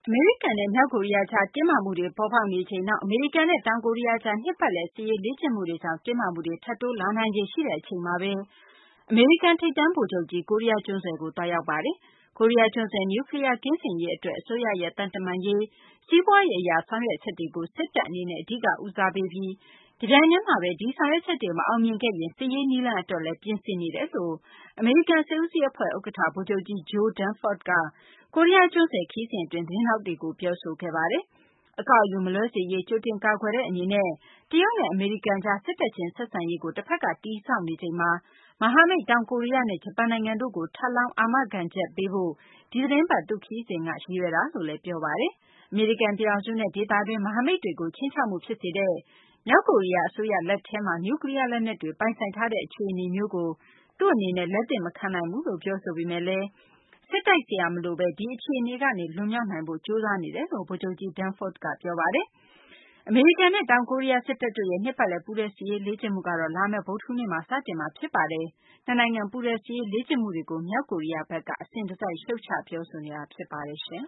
အမေရိကန်နဲ့ မြောက်ကိုရီးယားကြား တင်းမာမှုတွေ ပေါ်ပေါက်နေချိန် နောက် အမေရိကန်နဲ့ တောင်ကိုရီးယားကြား နှစ်ပတ်လည် စစ်ရေးလေ့ကျင့်မှုတွေကြောင့် တင်းမာမှုတွေ ထပ်တိုးလာနိုင်ခြေ ရှိတဲ့ အချိန်မှာဘဲ အမေရိကန် ထိပ်တန်းဗိုလ်ချုပ်ကြီး ကိုရီးယားကျွန်းဆွယ်ကို သွားရောက်ပါတယ်။ ကိုရီးယားကျွန်းဆွယ် နျူးကလီးယား ကင်းစင်ရေး အတွက် အစိုးရရဲ့ သံတမန်ရေး၊ စီးပွားရေး အရ ဆောင်ရွက်ချက်တွေကို စစ်တပ် အနေနဲ့ အဓိက ဦးစားပေးပြီး တပြိုင်တည်းမှာဘဲ ဒီဆောင်ရွက်ချက်တွေ မအောင်မြင်ခဲ့ရင် စစ်ရေးနည်းလမ်း အတွက်လည်း ပြင်ဆင်နေတယ်လို့ အမေရိကန် စစ်ဦးစီးအဖွဲ့ ဥက္ကဌ ဗိုလ်ချုပ်ကြီး Joe Dunford က ကိုရီးယားကျွန်းဆွယ် ခရီးစဉ် အတွင်း သတင်းထောက်တွေကို ပြောဆိုခဲ့ပါတယ်။ အကောက်အယူ မလွဲစေရေး ကြိုတင်ကာကွယ်တဲ့ အနေနဲ့ တရုတ်နဲ့ အမေရိကန်ကြား စစ်တပ်ချင်း ဆက်ဆံရေးကို တဖက်က တည်ဆောက်နေချိန်မှာ မဟာမိတ် တောင်ကိုရီးယားနဲ့ ဂျပန်နိုင်ငံတို့ကို ထပ်လောင်း အာမခံချက်ပေးဖို့ ဒီသီတင်းပတ် သူ့ခရီးစဉ်က ရည်ရွယ်တာလို့လည်း ပြောပါတယ်။ အမေရိကန် ပြည်ထောင်စုနဲ့ ဒေသတွင်း မဟာမိတ်တွေကို ခြိမ်းခြောက်မှု ဖြစ်စေတဲ့ မြောက်ကိုရီးယား အစိုးရ လက်ထဲမှာ နျူးကလီးယား လက်နက်တွေ ပိုင်ဆိုင်ထားတဲ့ အခြေအနေမျိုးကို သူ့အနေနဲ့ လက်သင့်မခံနိုင်ဘူးလို့ ပြောဆိုပေမယ့်လည်း စစ်တိုက်စရာ မလိုဘဲ ဒီအခြေအနေကနေ လွန်မြောက်နိုင်ဖို့ ကြိုးစားနေတယ်လို့ ဗိုလ်ချုပ်ကြီး Dunford က ပြောပါတယ်။ အမေရိကန်နဲ့ တောင်ကိုရီးယား စစ်တပ်တို့ရဲ့ နှစ်ပတ်လည် ပူးတွဲ စစ်ရေးလေ့ကျင့်မှုကတော့ လာမယ့် ဗုဒ္ဓဟူးနေ့မှာ စတင်မှာ ဖြစ်ပါတယ်။ နှစ်နိုင်ငံ ပူးတွဲ စစ်ရေးလေ့ကျင့်မှုတွေကို မြောက်ကိုရီးယားဘက်က အစဉ်တစိုက် ရှုတ်ချ ပြောဆိုနေတာ ဖြစ်ပါတယ်။